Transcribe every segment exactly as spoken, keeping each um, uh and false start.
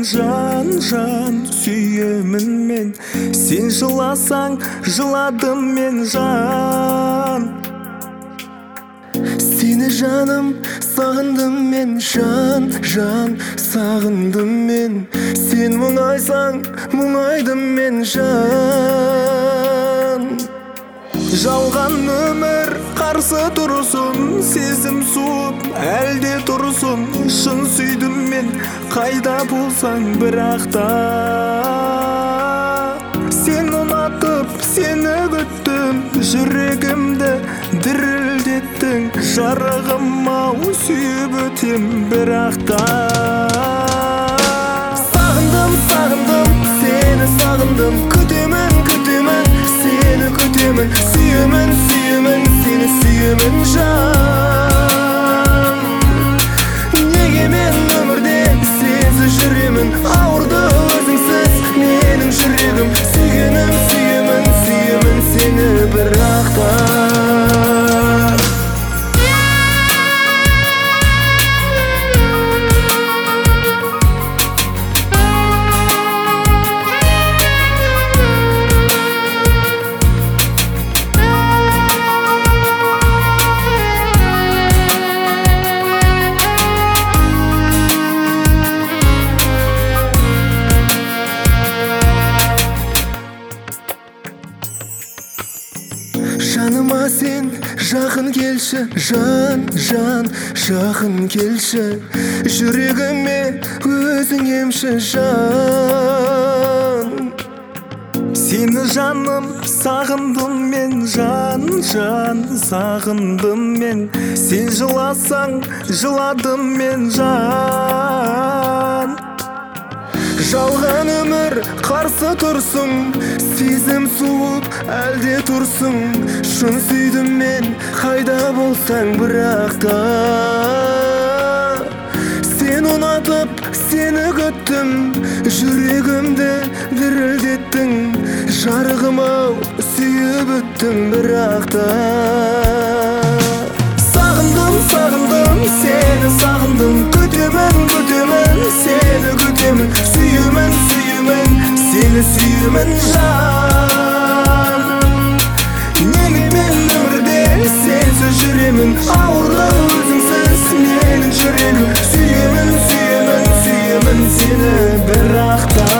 жан жан сүйемін мен, сен жыласаң жыладым мен жан. Сені жаным сағындым мен, жан жан сағындым мен, сен мұңайсаң мұңайдым мен жан. Жалған өмір қарсы тұрсын, сезім суып әлде тұрсын, шын сүйдім мен қайда болсаң бірақта. Сен ұнатып сені күттім, жүрегімді дірілдеттің, жарығым ау сүйіп өтем бірақта. Сағындым сағындым сені сағындым, күтемін күтемін сені күтемін, сүйемін сүйемін сені сүйемін жан. Неге мен өмірде сенсіз жүремін, ауырды өзіңсіз менің жүрегім, сүйгенім сүйемін сүйемін сені бірақта. Жаныма сен жақын келші, жан жан жақын келші, жүрегіме өзің емші жан. Сені жаным сағындым мен, жан жан сағындым мен, сен жыласаң жыладым мен жан. Жалған өмір қарсы тұрсын, сезім суып әлде тұрсын, шын сүйдім мен қайда болсаң бірақта. Сен ұнатып сені күттім, жүрегімді дірілдеттің, жарығым ау сүйіп өттім бірақта. Сағындым сағындым сені сағындым, күтемін күтемін сені күтемін, сүйемін сүйемін сені сүйемін жан. Неге мен өмірде сенсіз жүремін, ауырды өзіңсіз менің жүрегім, сүйемін сүйемін сүйемін сені бірақта.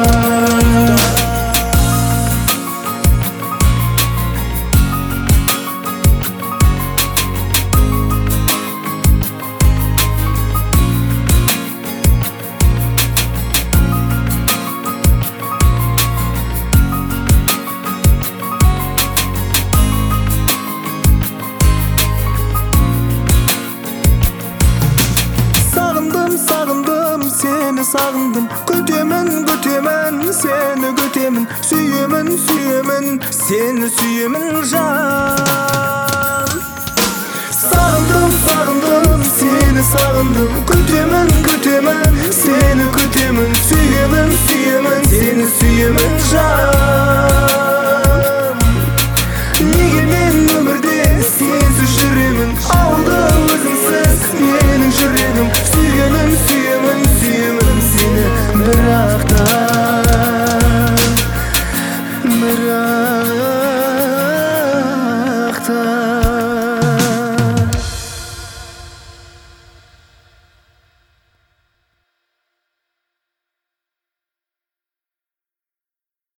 Сағындым сені сағындым, күтемін күтемін сені күтемін, сүйемін сүйемін сені сүйемін жан. Сағындым сағындым сені сағындым, күтемін күтемін сені күтемін,